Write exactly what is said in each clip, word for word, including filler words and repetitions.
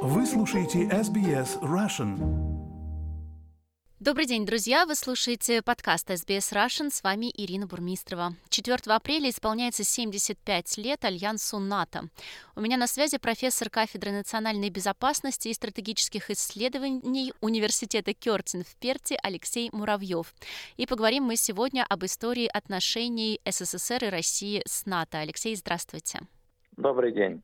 Вы слушаете эс би эс Russian. Добрый день, друзья! Вы слушаете подкаст эс би эс Russian. С вами Ирина Бурмистрова. четвёртого апреля исполняется семьдесят пять лет Альянсу НАТО. У меня на связи профессор кафедры национальной безопасности и стратегических исследований Университета Кёртин в Перте Алексей Муравьев. И поговорим мы сегодня об истории отношений эс эс эс эр и России с НАТО. Алексей, здравствуйте. Добрый день.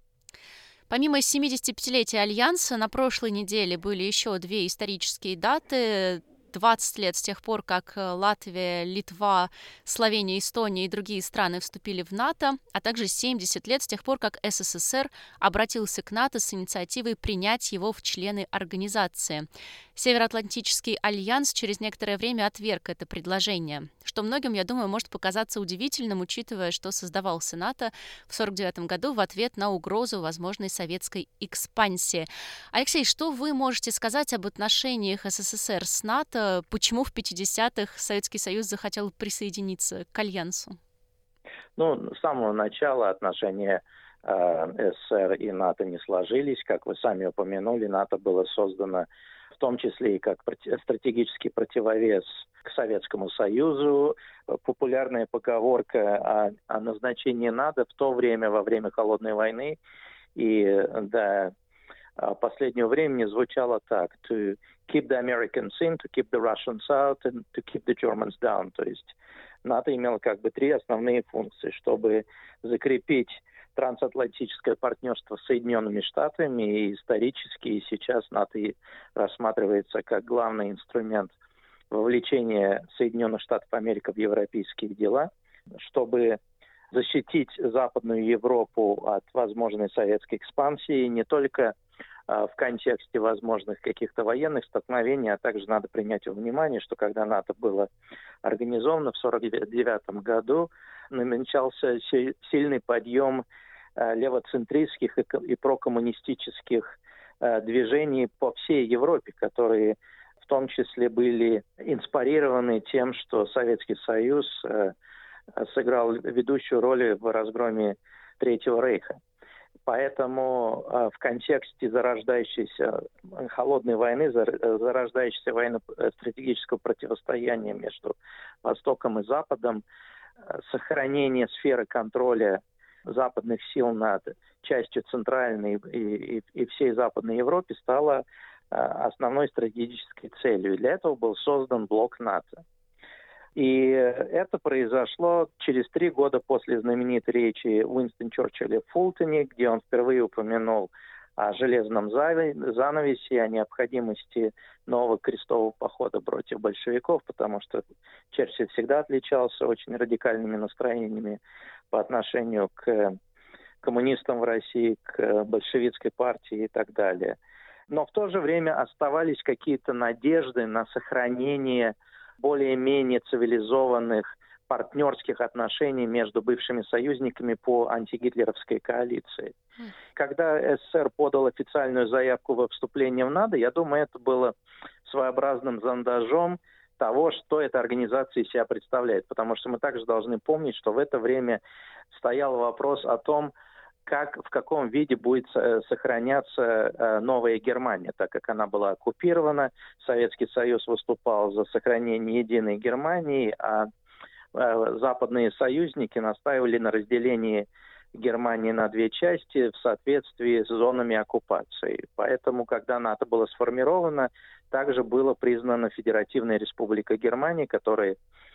Помимо семидесятипятилетия Альянса, на прошлой неделе были еще две исторические даты. двадцать лет с тех пор, как Латвия, Литва, Словения, Эстония и другие страны вступили в НАТО, а также семьдесят лет с тех пор, как эс эс эс эр обратился к НАТО с инициативой принять его в члены организации. Североатлантический альянс через некоторое время отверг это предложение, что многим, я думаю, может показаться удивительным, учитывая, что создавался НАТО в сорок девятом году в ответ на угрозу возможной советской экспансии. Алексей, что вы можете сказать об отношениях эс эс эс эр с НАТО? Почему в пятидесятых Советский Союз захотел присоединиться к альянсу? Ну, с самого начала отношения э, эс эс эс эр и НАТО не сложились. Как вы сами упомянули, НАТО было создано в том числе и как стратегический противовес к Советскому Союзу. Популярная поговорка о, о назначении НАТО в то время, во время Холодной войны и до последнего времени звучало так: to keep the Americans in, to keep the Russians out, and to keep the Germans down. То есть НАТО имело как бы три основные функции, чтобы закрепить трансатлантическое партнерство с Соединенными Штатами, и исторически и сейчас НАТО рассматривается как главный инструмент вовлечения Соединенных Штатов Америки в европейские дела, чтобы защитить Западную Европу от возможной советской экспансии не только в контексте возможных каких-то военных столкновений, а также надо принять во внимание, что когда НАТО было организовано в сорок девятом году, намечался сильный подъем левоцентристских и прокоммунистических движений по всей Европе, которые в том числе были инспирированы тем, что Советский Союз сыграл ведущую роль в разгроме Третьего Рейха. Поэтому в контексте зарождающейся холодной войны, зарождающейся военно-стратегического противостояния между Востоком и Западом, сохранение сферы контроля западных сил над частью Центральной и, и, и всей Западной Европы стало основной стратегической целью. И для этого был создан блок НАТО. И это произошло через три года после знаменитой речи Уинстона Черчилля в Фултоне, где он впервые упомянул о железном занавесе, о необходимости нового крестового похода против большевиков, потому что Черчилль всегда отличался очень радикальными настроениями по отношению к коммунистам в России, к большевистской партии и так далее. Но в то же время оставались какие-то надежды на сохранение более-менее цивилизованных партнерских отношений между бывшими союзниками по антигитлеровской коалиции. Когда эс эс эс эр подал официальную заявку во вступление в НАТО, я думаю, это было своеобразным зондажом того, что эта организация из себя представляет. Потому что мы также должны помнить, что в это время стоял вопрос о том, как, в каком виде будет сохраняться новая Германия, так как она была оккупирована. Советский Союз выступал за сохранение единой Германии, а западные союзники настаивали на разделении Германии на две части в соответствии с зонами оккупации. Поэтому, когда НАТО было сформировано, также была признана Федеративная Республика Германия, которая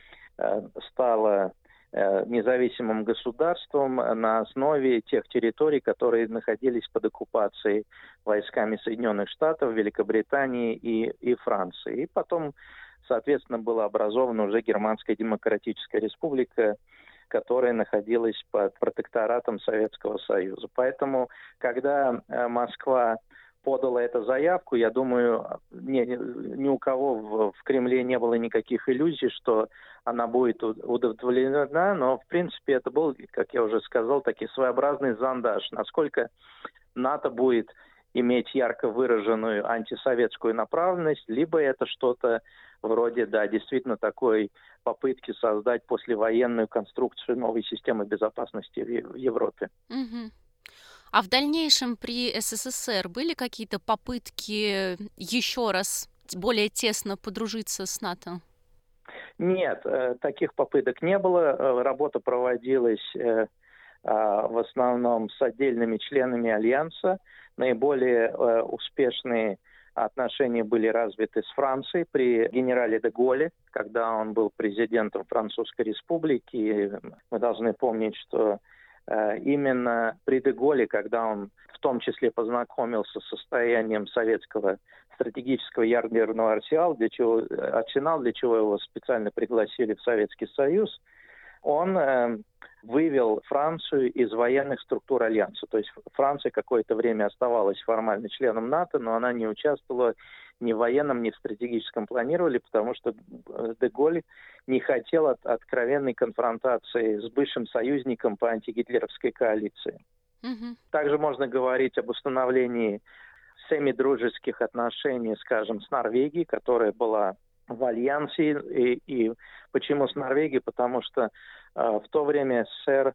стала независимым государством на основе тех территорий, которые находились под оккупацией войсками Соединенных Штатов, Великобритании и, и Франции. И потом, соответственно, была образована уже Германская Демократическая Республика, которая находилась под протекторатом Советского Союза. Поэтому, когда Москва подала эту заявку, я думаю, ни, ни у кого в, в Кремле не было никаких иллюзий, что она будет удовлетворена, но, в принципе, это был, как я уже сказал, такой своеобразный зондаж. Насколько НАТО будет иметь ярко выраженную антисоветскую направленность, либо это что-то вроде, да, действительно такой попытки создать послевоенную конструкцию новой системы безопасности в Европе. Mm-hmm. А в дальнейшем при СССР были какие-то попытки еще раз более тесно подружиться с НАТО? Нет, таких попыток не было. Работа проводилась в основном с отдельными членами Альянса. Наиболее успешные отношения были развиты с Францией при генерале де Голле, когда он был президентом Французской Республики. И мы должны помнить, что именно при де Голле, когда он в том числе познакомился с состоянием советского стратегического ядерного арсенала, для чего, арсенал, для чего его специально пригласили в Советский Союз, он э, вывел Францию из военных структур Альянса. То есть Франция какое-то время оставалась формально членом НАТО, но она не участвовала ни в военном, ни в стратегическом планировании, потому что де Голль не хотел от, откровенной конфронтации с бывшим союзником по антигитлеровской коалиции. Mm-hmm. Также можно говорить об установлении семидружеских отношений, скажем, с Норвегией, которая была в Альянсе. И, и почему с Норвегией? Потому что э, в то время СССР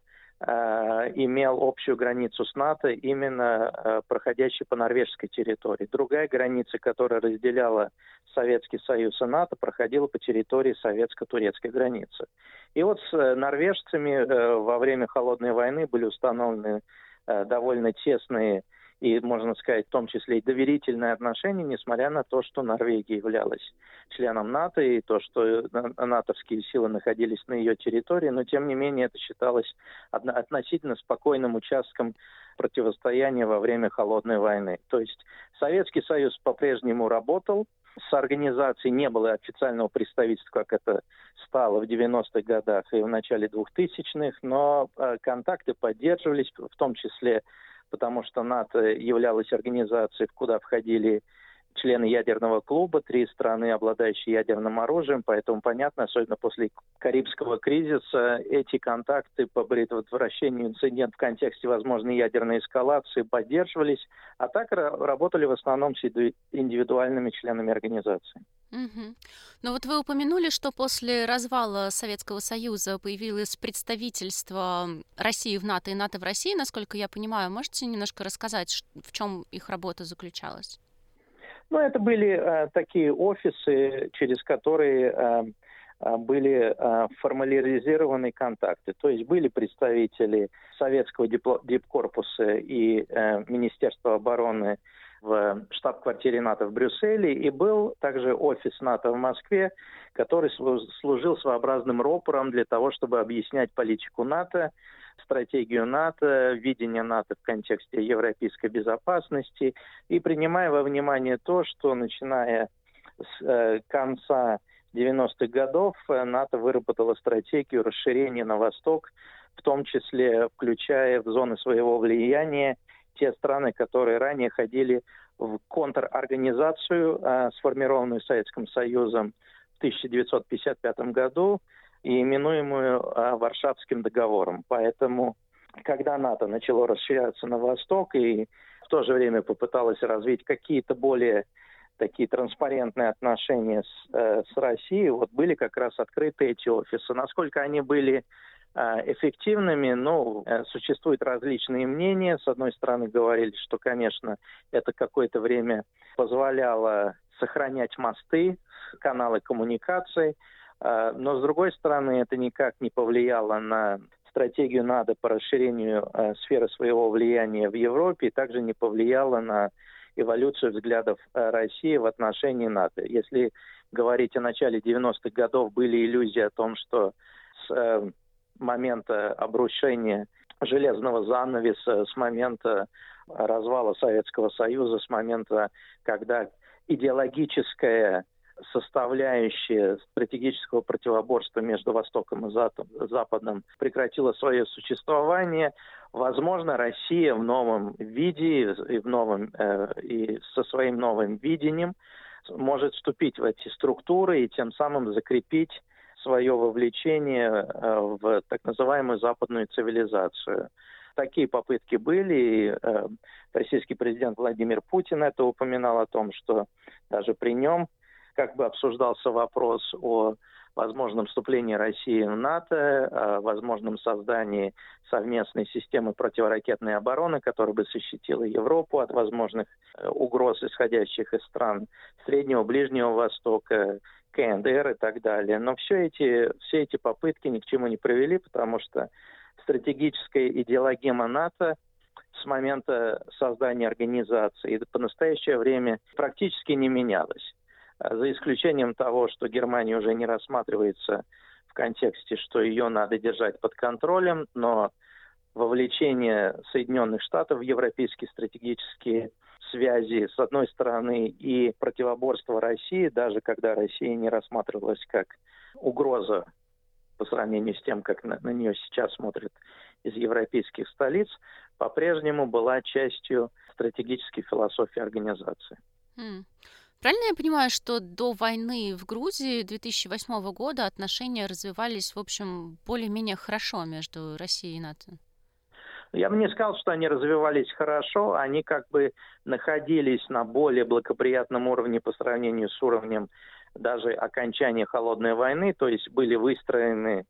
э, имел общую границу с НАТО, именно э, проходящей по норвежской территории. Другая граница, которая разделяла Советский Союз и НАТО, проходила по территории советско-турецкой границы. И вот с э, норвежцами э, во время Холодной войны были установлены э, довольно тесные и, можно сказать, в том числе и доверительные отношения, несмотря на то, что Норвегия являлась членом НАТО, и то, что натовские силы находились на ее территории, но, тем не менее, это считалось относительно спокойным участком противостояния во время Холодной войны. То есть Советский Союз по-прежнему работал, с организацией не было официального представительства, как это стало в девяностых годах и в начале двухтысячных, но контакты поддерживались, в том числе потому что НАТО являлась организацией, куда входили члены ядерного клуба, три страны, обладающие ядерным оружием, поэтому понятно, особенно после Карибского кризиса, эти контакты по предотвращению инцидентов в контексте возможной ядерной эскалации поддерживались, а так работали в основном с индивидуальными членами организации. Угу. Но вот вы упомянули, что после развала Советского Союза появилось представительство России в НАТО и НАТО в России, насколько я понимаю. Можете немножко рассказать, в чем их работа заключалась? Ну, это были э, такие офисы, через которые э, были э, формализированы контакты. То есть были представители Советского дипкорпуса и э, Министерства обороны в штаб-квартире НАТО в Брюсселе, и был также офис НАТО в Москве, который служил своеобразным рупором для того, чтобы объяснять политику НАТО, стратегию НАТО, видение НАТО в контексте европейской безопасности, и принимая во внимание то, что начиная с э, конца девяностых годов НАТО выработало стратегию расширения на восток, в том числе включая в зоны своего влияния те страны, которые ранее ходили в контрорганизацию, э, сформированную Советским Союзом в тысяча девятьсот пятьдесят пятом году, и именуемую э, Варшавским договором. Поэтому, когда НАТО начало расширяться на восток и в то же время попыталось развить какие-то более такие транспарентные отношения с, э, с Россией, вот были как раз открыты эти офисы. Насколько они были эффективными, ну, существуют различные мнения. С одной стороны, говорили, что, конечно, это какое-то время позволяло сохранять мосты, каналы коммуникаций, но, с другой стороны, это никак не повлияло на стратегию НАТО по расширению сферы своего влияния в Европе и также не повлияло на эволюцию взглядов России в отношении НАТО. Если говорить о начале девяностых годов, были иллюзии о том, что с момента обрушения железного занавеса, с момента развала Советского Союза, с момента, когда идеологическая составляющая стратегического противоборства между Востоком и Западом прекратила свое существование, возможно, Россия в новом виде и, в новом, э, и со своим новым видением может вступить в эти структуры и тем самым закрепить свое вовлечение в так называемую западную цивилизацию. Такие попытки были, и э, российский президент Владимир Путин это упоминал о том, что даже при нем как бы обсуждался вопрос о возможном вступлении России в НАТО, о возможном создании совместной системы противоракетной обороны, которая бы защитила Европу от возможных угроз, исходящих из стран Среднего, Ближнего Востока, КНДР и так далее. Но все эти, все эти попытки ни к чему не привели, потому что стратегическая идеологема НАТО с момента создания организации по настоящее время практически не менялась. За исключением того, что Германия уже не рассматривается в контексте, что ее надо держать под контролем, но вовлечение Соединенных Штатов в европейские стратегические связи, с одной стороны, и противоборство России, даже когда Россия не рассматривалась как угроза по сравнению с тем, как на, на нее сейчас смотрят из европейских столиц, по-прежнему была частью стратегической философии организации. Mm. Правильно я понимаю, что до войны в Грузии две тысячи восьмого года отношения развивались, в общем, более-менее хорошо между Россией и НАТО? Я бы не сказал, что они развивались хорошо, они как бы находились на более благоприятном уровне по сравнению с уровнем даже окончания холодной войны, то есть были выстроены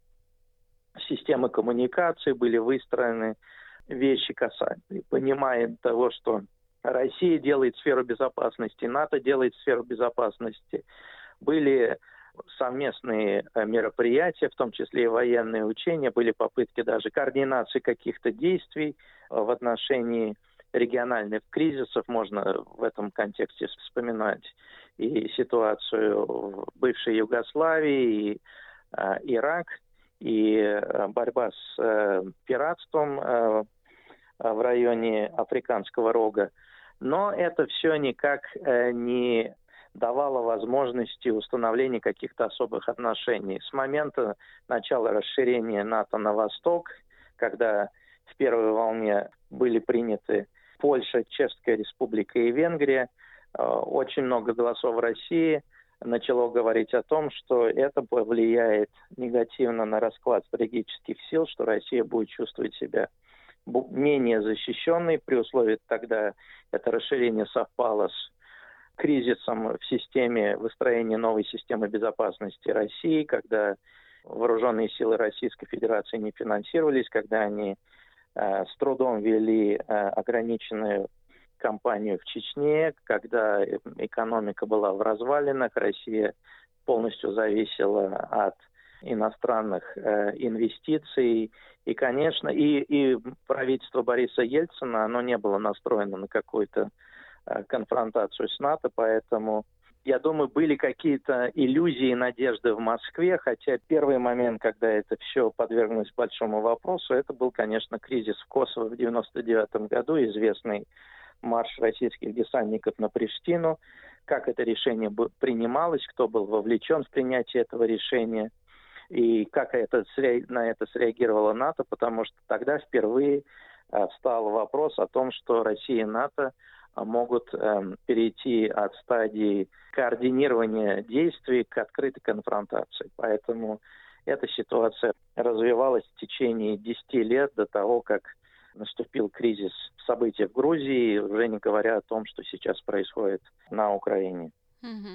системы коммуникации, были выстроены вещи, касательные, понимая того, что Россия делает сферу безопасности, НАТО делает сферу безопасности. Были совместные мероприятия, в том числе и военные учения, были попытки даже координации каких-то действий в отношении региональных кризисов. Можно в этом контексте вспоминать и ситуацию в бывшей Югославии, и э, Ирак, и э, борьба с э, пиратством э, в районе Африканского рога. Но это все никак э, не давало возможности установления каких-то особых отношений. С момента начала расширения НАТО на восток, когда в первой волне были приняты Польша, Чешская Республика и Венгрия, э, очень много голосов России начало говорить о том, что это повлияет негативно на расклад стратегических сил, что Россия будет чувствовать себя менее защищенной, при условии тогда это расширение совпало с кризисом в системе выстроения новой системы безопасности России, когда вооруженные силы Российской Федерации не финансировались, когда они э, с трудом вели э, ограниченную кампанию в Чечне, когда экономика была в развалинах, Россия полностью зависела от иностранных э, инвестиций. И, конечно, и, и правительство Бориса Ельцина, оно не было настроено на какую-то э, конфронтацию с НАТО, поэтому, я думаю, были какие-то иллюзии и надежды в Москве, хотя первый момент, когда это все подверглось большому вопросу, это был, конечно, кризис в Косово в девяносто девятом году, известный марш российских десантников на Приштину, как это решение принималось, кто был вовлечен в принятие этого решения, и как это, на это среагировало НАТО, потому что тогда впервые э, встал вопрос о том, что Россия и НАТО могут э, перейти от стадии координирования действий к открытой конфронтации. Поэтому эта ситуация развивалась в течение десяти лет до того, как наступил кризис событий в Грузии, уже не говоря о том, что сейчас происходит на Украине. Угу.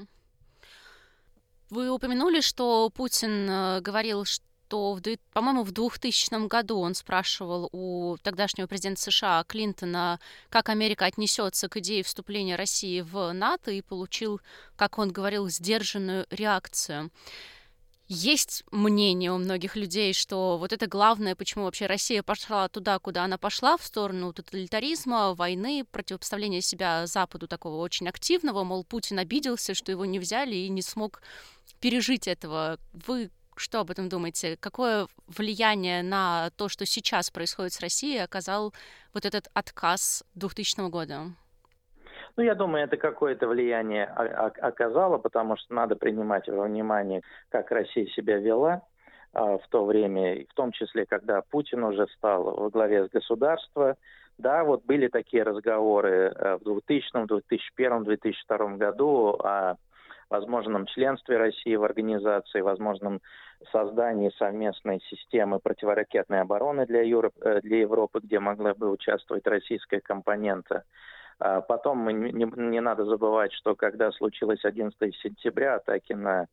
Вы упомянули, что Путин э, говорил, что, в, по-моему, в двухтысячном году он спрашивал у тогдашнего президента США Клинтона, как Америка отнесется к идее вступления России в НАТО, и получил, как он говорил, сдержанную реакцию. Есть мнение у многих людей, что вот это главное, почему вообще Россия пошла туда, куда она пошла, в сторону тоталитаризма, войны, противопоставления себя Западу такого очень активного, мол, Путин обиделся, что его не взяли и не смог пережить этого. Вы что об этом думаете? Какое влияние на то, что сейчас происходит с Россией, оказал вот этот отказ двухтысячного года? Ну, я думаю, это какое-то влияние оказало, потому что надо принимать во внимание, как Россия себя вела а, в то время, в том числе, когда Путин уже стал во главе государства. Да, вот были такие разговоры в двухтысячном, две тысячи первом, две тысячи втором году о возможном членстве России в организации, возможном создании совместной системы противоракетной обороны для, Юроп, для Европы, где могла бы участвовать российская компонента. Потом не, не надо забывать, что когда случилось одиннадцатого сентября, атаки на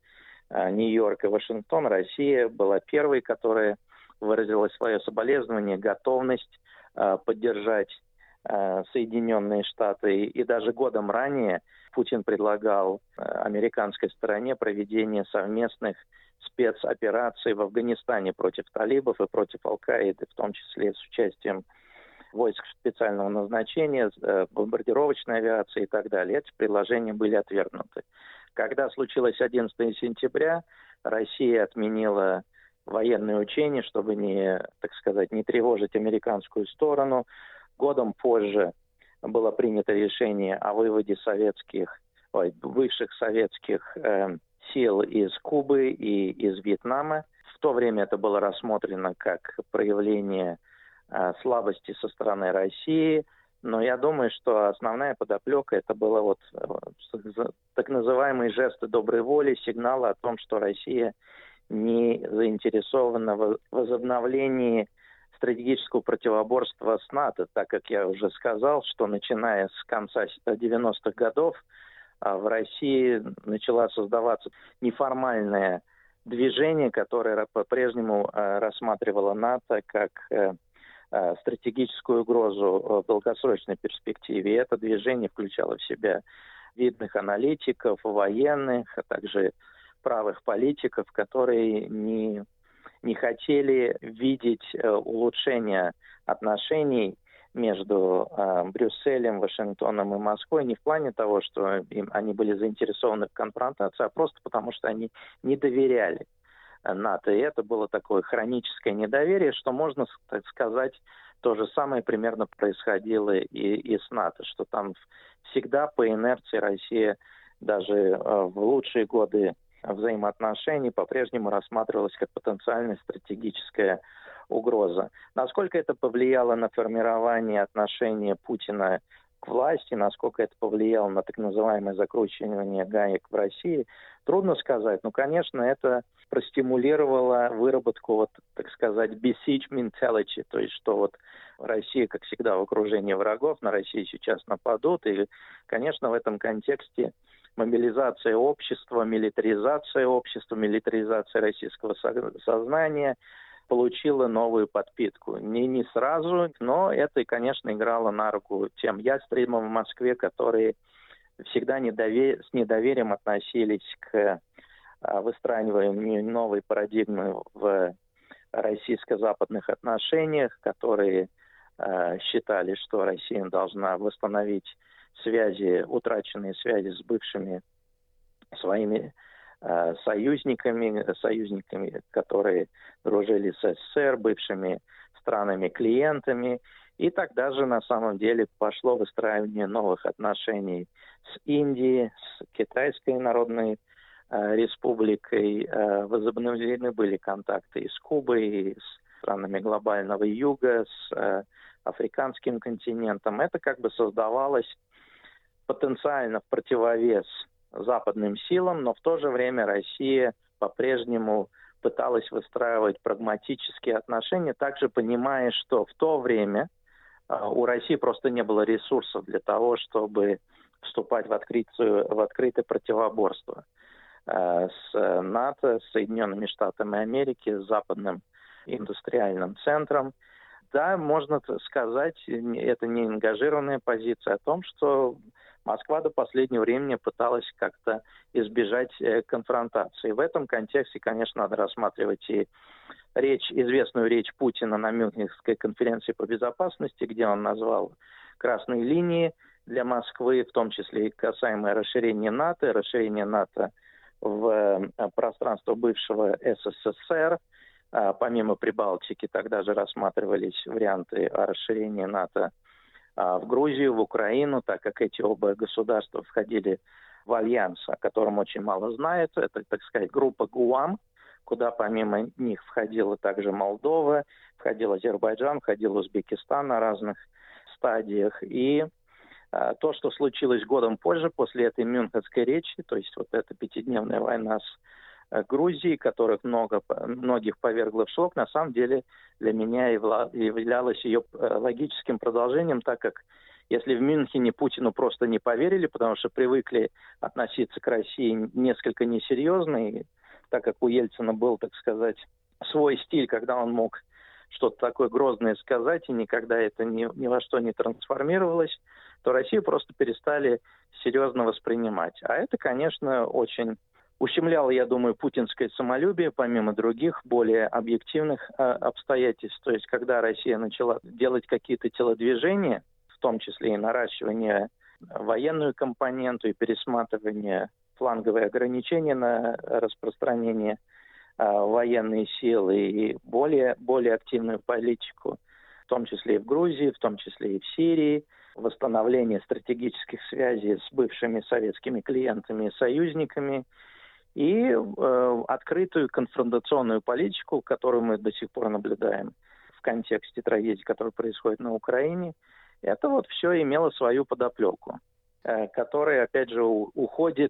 Нью-Йорк и Вашингтон, Россия была первой, которая выразила свое соболезнование, готовность поддержать Соединенные Штаты. И даже годом ранее Путин предлагал американской стороне проведение совместных спецопераций в Афганистане против талибов и против Аль-Каиды, в том числе с участием войск специального назначения, бомбардировочной авиации и так далее. Эти предложения были отвергнуты. Когда случилось одиннадцатого сентября, Россия отменила военные учения, чтобы не, так сказать, не тревожить американскую сторону. Годом позже было принято решение о выводе советских, ой, бывших советских э, сил из Кубы и из Вьетнама. В то время это было рассмотрено как проявление э, слабости со стороны России. Но я думаю, что основная подоплека это было вот э, так называемые жесты доброй воли, сигналы о том, что Россия не заинтересована в возобновлении стратегического противоборства с НАТО, так как я уже сказал, что начиная с конца девяностых годов в России начала создаваться неформальное движение, которое по-прежнему рассматривало НАТО как стратегическую угрозу в долгосрочной перспективе. И это движение включало в себя видных аналитиков, военных, а также правых политиков, которые не, не хотели видеть э, улучшения отношений между э, Брюсселем, Вашингтоном и Москвой не в плане того, что им, они были заинтересованы в конфронтации, а просто потому, что они не доверяли НАТО. И это было такое хроническое недоверие, что можно, так сказать, то же самое примерно происходило и, и с НАТО, что там всегда по инерции Россия даже э, в лучшие годы взаимоотношений по-прежнему рассматривалась как потенциальная стратегическая угроза. Насколько это повлияло на формирование отношения Путина к власти, насколько это повлияло на так называемое закручивание гаек в России, трудно сказать. Но, конечно, это простимулировало выработку, вот, так сказать, besiege mentality, то есть что вот Россия, как всегда, в окружении врагов, на Россию сейчас нападут. И, конечно, в этом контексте мобилизация общества, милитаризация общества, милитаризация российского сознания получила новую подпитку. Не, не сразу, но это, конечно, играло на руку тем ястребам в Москве, которые всегда недовер... с недоверием относились к выстраиванию новой парадигмы в российско-западных отношениях, которые э, считали, что Россия должна восстановить связи, утраченные связи с бывшими своими э, союзниками, союзниками, которые дружили с СССР, бывшими странами-клиентами. И тогда же на самом деле пошло выстраивание новых отношений с Индией, с Китайской Народной э, Республикой. Э, возобновлены были контакты и с Кубой, и с странами глобального юга, с э, африканским континентом. Это как бы создавалось потенциально в противовес западным силам, но в то же время Россия по-прежнему пыталась выстраивать прагматические отношения, также понимая, что в то время uh, у России просто не было ресурсов для того, чтобы вступать в, открытую, в открытое противоборство uh, с НАТО, с Соединенными Штатами Америки, с западным индустриальным центром. Да, можно сказать, это не ангажированная позиция о том, что Москва до последнего времени пыталась как-то избежать э, конфронтации. В этом контексте, конечно, надо рассматривать и речь, известную речь Путина на Мюнхенской конференции по безопасности, где он назвал красные линии для Москвы, в том числе и касаемое расширения НАТО, расширение НАТО в э, пространство бывшего СССР. А, помимо Прибалтики, тогда же рассматривались варианты о расширении НАТО в Грузию, в Украину, так как эти оба государства входили в альянс, о котором очень мало знают. Это, так сказать, группа ГУАМ, куда помимо них входила также Молдова, входил Азербайджан, входил Узбекистан на разных стадиях. И а, то, что случилось годом позже, после этой мюнхенской речи, то есть вот эта пятидневная война с Грузии, которых много, многих повергло в шок, на самом деле для меня являлось ее логическим продолжением, так как если в Мюнхене Путину просто не поверили, потому что привыкли относиться к России несколько несерьезно, и так как у Ельцина был, так сказать, свой стиль, когда он мог что-то такое грозное сказать, и никогда это ни, ни во что не трансформировалось, то Россию просто перестали серьезно воспринимать. А это, конечно, очень ущемляло, я думаю, путинское самолюбие, помимо других, более объективных э, обстоятельств. То есть, когда Россия начала делать какие-то телодвижения, в том числе и наращивание военную компоненту и пересматривание фланговые ограничения на распространение э, военной силы и более, более активную политику, в том числе и в Грузии, в том числе и в Сирии, восстановление стратегических связей с бывшими советскими клиентами и союзниками, и э, открытую конфронтационную политику, которую мы до сих пор наблюдаем в контексте трагедии, которая происходит на Украине. Это вот все имело свою подоплеку, э, которая, опять же, у, уходит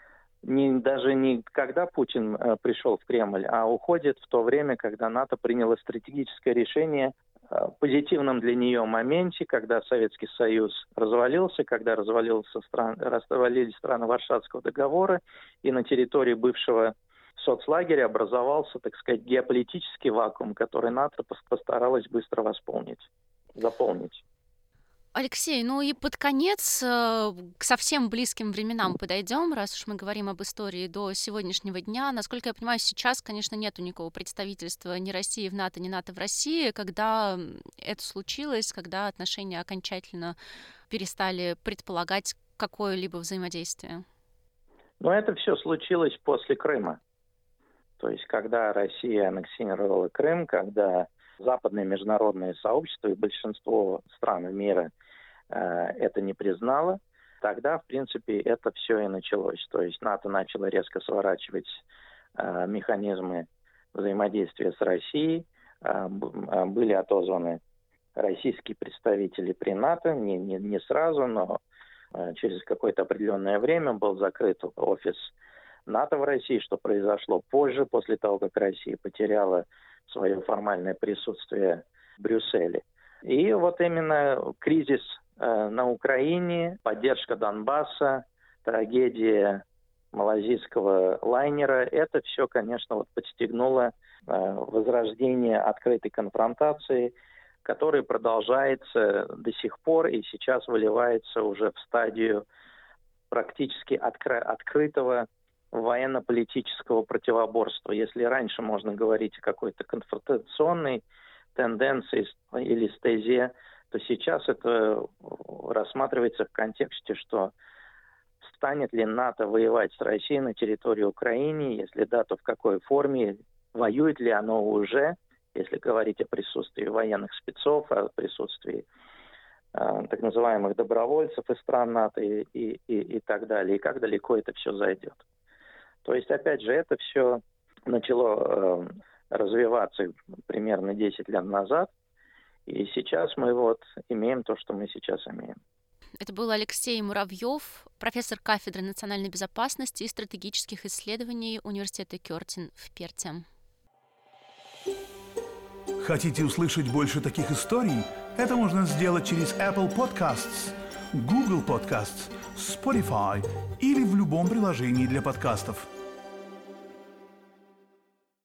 не, даже не когда Путин э, пришел в Кремль, а уходит в то время, когда НАТО приняло стратегическое решение в позитивном для нее моменте, когда Советский Союз развалился, когда развалился стран, развалились страны Варшавского договора, и на территории бывшего соцлагеря образовался, так сказать, геополитический вакуум, который НАТО постаралась быстро восполнить, заполнить. Алексей, ну и под конец э, к совсем близким временам подойдем, раз уж мы говорим об истории до сегодняшнего дня. Насколько я понимаю, сейчас, конечно, нету никакого представительства ни России в НАТО, ни НАТО в России. Когда это случилось, когда отношения окончательно перестали предполагать какое-либо взаимодействие? Ну, это все случилось после Крыма. То есть, когда Россия аннексировала Крым, когда западное международное сообщество и большинство стран мира э, это не признало, тогда, в принципе, это все и началось. То есть НАТО начало резко сворачивать э, механизмы взаимодействия с Россией, э, были отозваны российские представители при НАТО, не, не, не сразу, но э, через какое-то определенное время был закрыт офис НАТО в России, что произошло позже, после того, как Россия потеряла свое формальное присутствие в Брюсселе. И вот именно кризис э, на Украине, поддержка Донбасса, трагедия малазийского лайнера, это все, конечно, вот подстегнуло э, возрождение открытой конфронтации, которая продолжается до сих пор и сейчас выливается уже в стадию практически откры- открытого военно-политического противоборства. Если раньше можно говорить о какой-то конфронтационной тенденции или стезе, то сейчас это рассматривается в контексте, что станет ли НАТО воевать с Россией на территории Украины, если да, то в какой форме, воюет ли оно уже, если говорить о присутствии военных спецов, о присутствии э, так называемых добровольцев из стран НАТО и, и, и, и так далее, и как далеко это все зайдет. То есть, опять же, это все начало э, развиваться примерно десять лет назад, и сейчас мы вот имеем то, что мы сейчас имеем. Это был Алексей Муравьев, профессор кафедры национальной безопасности и стратегических исследований Университета Кёртин в Перте. Хотите услышать больше таких историй? Это можно сделать через Apple Podcasts, Google Podcasts, Spotify или в любом приложении для подкастов.